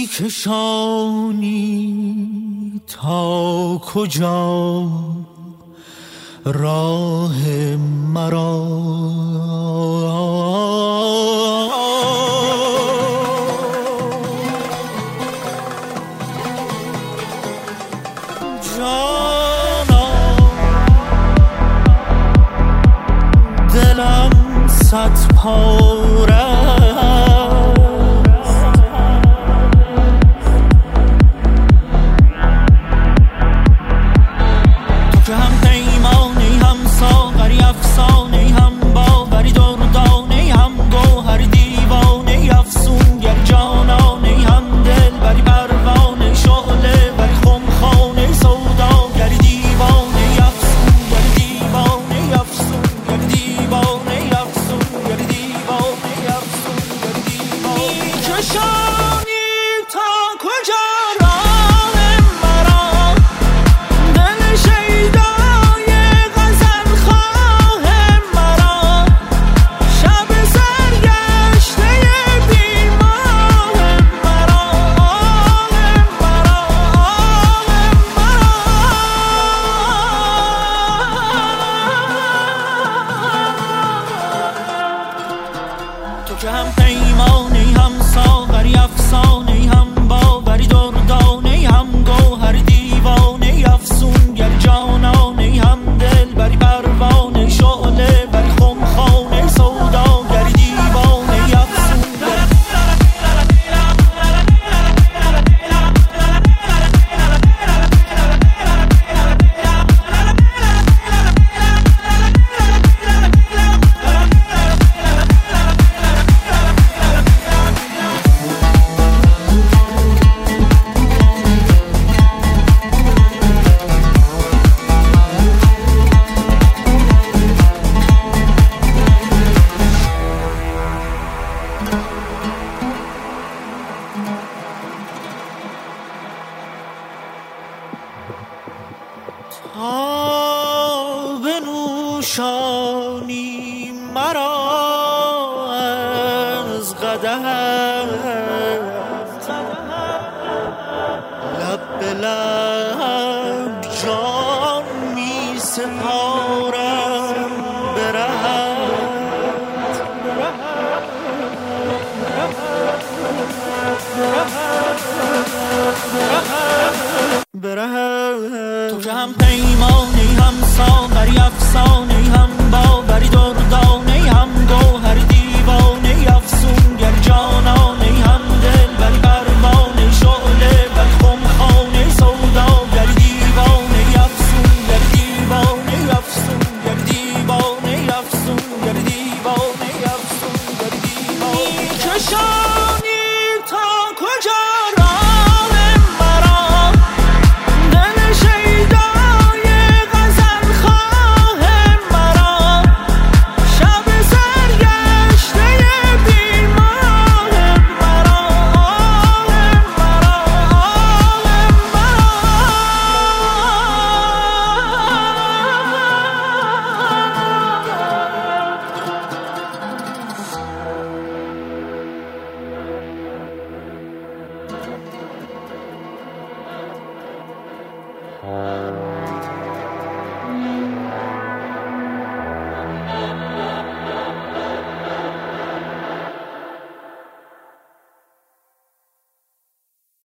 کشانی تا کجا راه مرا، جانا دلم صد پاره که هم پیمانی هم ساغری افسانه هم باوری دردانه هم گوهر دیوانه افسون گر جانانه هم دل بری پروانه شعله بری خمخانه سودا گر دیوانه افسون بنوشانی مرا از قدحت لب به لب جان می سپارم برهت تو که هم پیمانی هم ساغری افسانه هم باوری دردانه هم گوهر دیوانه افسون گر جانانه هم دل بری پروانه شعله بری خمخانه سودا گر دیوانه افسون گر دیوانه افسون گر دیوانه افسون گر دیوانه افسون گر دیوانه